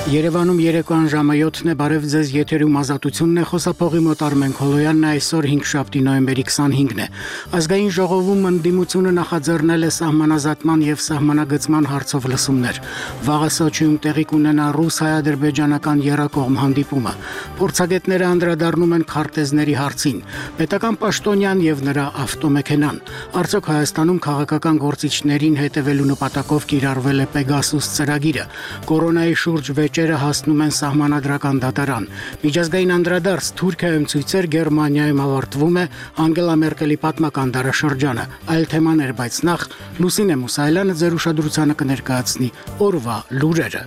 Երևանում երեկոյան ժամը 7-ն է, բարև ձեզ, եթերում ազատությունն է, խոսափողի մոտ Արմեն Քոլոյանն է, այսօր 5 նոյեմբերի 25-ն է։ Ազգային ժողովում ընդդիմությունը նախաձեռնել է սահմանազատման եւ սահմանագծման հարցով լսումներ։ Վաղը Սոչիում տեղի կունենա ռուս-հայ-ադրբեջանական եռակողմ հանդիպումը։ Փորձագետները անդրադառնում են քարտեզների հարցին։ Պետական պաշտոնյան եւ նրա ավտոմեքենան։ Արդյոք Հայաստանում քաղաքական գործիչներին հետևելու նպատակով կիրառվել է Պեգասուս ծրագիրը։ Կորոնայի շուրջ վեճերը հասնում են սահմանադրական դատարան։ Միջազգային անդրադարձ Թուրքիայում ցույցեր, Գերմանիայում ավարտվում է Անգելա Մերկելի պատմական դարաշրջանը։ Այլ թեմաներ, բայց նախ Լուսինե Մուսայելյանը ձեր ուշադրությանը կներկայացնի օրվա լուրերը։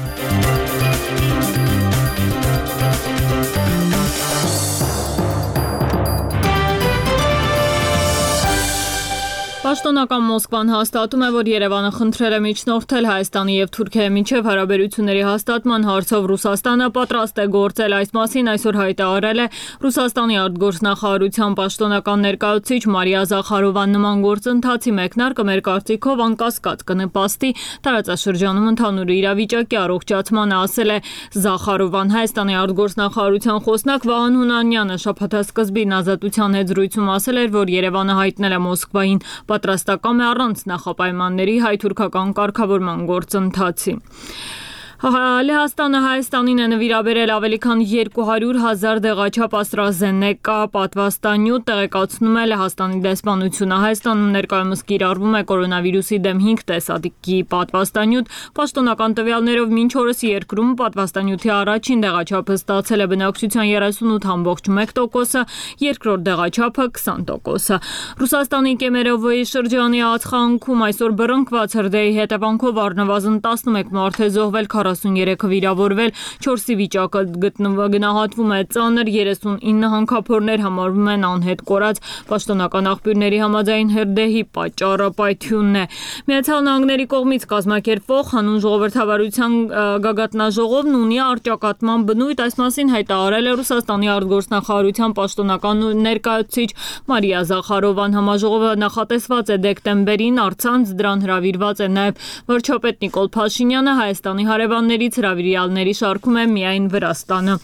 Պաշտոնական Մոսկվան հաստատում է, որ Երևանը խնդրել է միջնորդել Հայաստանի եւ Թուրքիայի միջև հարաբերությունների հաստատման հարցով Ռուսաստանը պատրաստ է գործել այս մասին այսօր հայտարարել է Ռուսաստանի արտգործնախարարության պաշտոնական ներկայացուցիչ Մարիա Զախարովան նման գործընթացի մեկնարկը մեր կարծիքով անկասկած կնպաստի տարածաշրջանում ընդհանուր իրավիճակի առողջացմանը, ասել է Զախարովան։ Հայաստանի արտգործնախարարության խոսնակ Վահան Հունանյանը շաբաթասկզբին Ազատության հետ զրույցում ասել էր, որ Երևանը հայտնել է Մոսկվային պատրաստական է առանց նախապայմանների հայ-թուրքական կարգավորման գործընթացի։ Լեհաստանը Հայաստանին է նվիրաբերել ավելի քան 200,000 դեղաչափ AstraZeneca պատվաստանյութ, տեղեկացնում է Լեհաստանի դեսպանությունը։ Հայաստանում ներկայումս կիրառվում է կորոնավիրուսի դեմ 5 տեսակի պատվաստանյութ։ Պաշտոնական տվյալներով մինչ օրս երկրում պատվաստանյութի առաջին դեղաչափը ստացել է բնակչության 38.1%, երկրորդ դեղաչափը 20%։ Ռուսաստանի Կեմերովոյի շրջանի Ածխանքում այսօր բռնկված հրդեհի հետևանքով առնվազն 11 մարդ է զոհվել, 43-ը վիրավորվել, 4-ի վիճակը գնահատվում է ծանր, 39 հանքափորներ համարվում են անհետ կորած։ Պաշտոնական աղբյուրների համաձայն հրդեհի պատճառը պայթյունն է։ Միացյալ Նահանգների կողմից կազմակերպվող հանուն ժողովրդավարության գագաթնաժողովն ունի առճակատման բնույթ, այս մասին հայտարարել է Ռուսաստանի արտգործնախարարության պաշտոնական ներկայացուցիչ Մարիա Զախարովան։ Համաժողովը նախատեսված է դեկտեմբերին, առցանց դրան հրավիրված է նաև վարչապետ Նիկոլ Փաշինյանը, Հայաստանի հարևաններից հրավիրյալների շարքում է միայն Վրաստանը։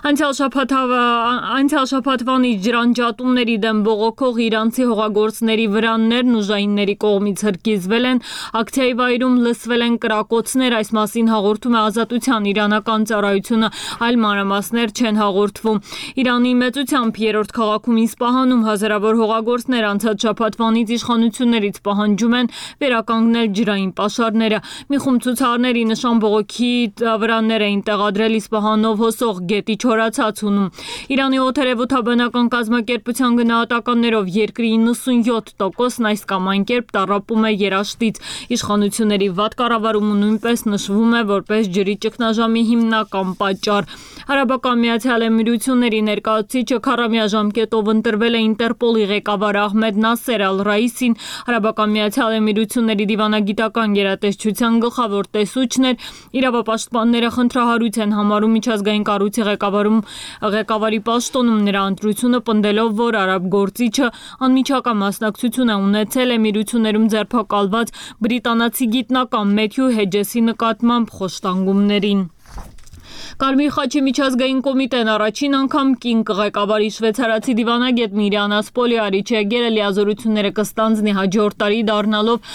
Անցյալ շաբաթվանից ջրանջատումների դեմ բողոքող իրանցի հողագործների վրաններն ուժայինների կողմից հրկիզվել են, ակցիայի վայրում լսվել են կրակոցներ, այս մասին հաղորդում է Ազատության իրանական ծառայությունը, այլ մանրամասներ չեն հաղորդվում։ Իրանի մեծությամբ երրորդ քաղաքում Իսպահանում հազարավոր հողագործներ անցած շաբաթվանից իշխանություններից պահանջում են վերականգնել ջրային պաշարները։ Մի խումբ ցուցարների նշան բողոքի վրաններ էին տեղադրել Իսպահանով հոսող գետի չորացածունում։ Իրանի օդերևութաբանական կազմակերպության գնահատականներով երկրի 97%-ն այս կամ այն կերպ տառապում է երաշտից։ Իշխանությունների վատ կառավարումը նույնպես նշվում է որպես ջրի ճգնաժամի հիմնական պատճառ։ Արաբական Միացյալ Էմիրությունների ներկայացուցիչը քառամյա ժամկետով ընտրվել է Ինտերպոլի ղեկավար Ահմեդ Նասեր Ալ-Ռայիսին։ Արաբական Միացյալ Էմիրությունների դիվանագիտական գերատեսչության գլխավոր տեսուչն էր։ Իրավապաշտպանները խնդրահարույց են համարում միջազգային կառույցի ղեկավարի պաշտոնում նրա ընտրությունը, պնդելով, որ արաբ գործիչը անմիջական մասնակցություն է ունեցել Էմիրություններում ձերբակալված բրիտանացի գիտնական Մեթյու Հեջեսի նկատմամբ խոշտանգումներին։ Կարմիր խաչի միջազգային կոմիտեն առաջին անգամ կին ղեկավարի շվեյցարացի դիվանագետ Միրիանա Սպոլիարի Չեգերը լիազորությունները կստանձնի հաջորդ տարի, դառնալով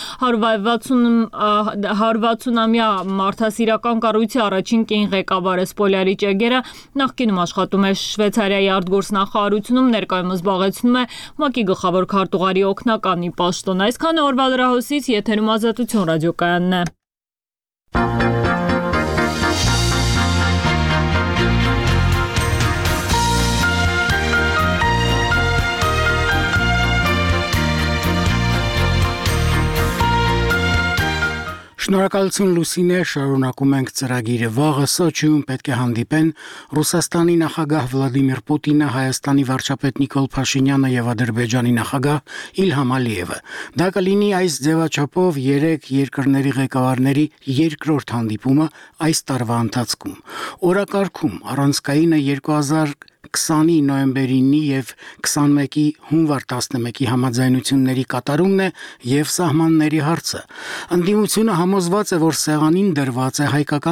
160-ամյա մարդասիրական կառույցի առաջին կին ղեկավարը։ Սպոլիարի Չեգերը նախկինում աշխատում է Շվեյցարիայի արտգործնախարարությունում, ներկայումս զբաղեցնում է ՄԱԿ-ի գլխավոր քարտուղարի օգնականի պաշտոն։ Այսքանը օրվա լրահոսից, եթերում Ազատություն ռադիոկայանն է։ Շնորհակալություն Լուսինե, շարունակում ենք ծրագիրը։ Վաղը Սոչիում պետք է հանդիպեն Ռուսաստանի նախագահ Վլադիմիր Պուտինը, Հայաստանի վարչապետ Նիկոլ Փաշինյանը եւ Ադրբեջանի նախագահ Իլհամ Ալիևը։ Դա կլինի այս ձևաչափով 3 երկրների ղեկավարների երկրորդ հանդիպումը այս տարվա ընթացքում։ Օրակարգում առանցքայինը 2020-ի նոյեմբերի 9-ի եւ 21-ի հունվար 11-ի համաձայնությունների կատարումն է եւ սահմանների հարցը։ Ընդդիմությունը համոզված է, որ սեղանին դրված է հայկական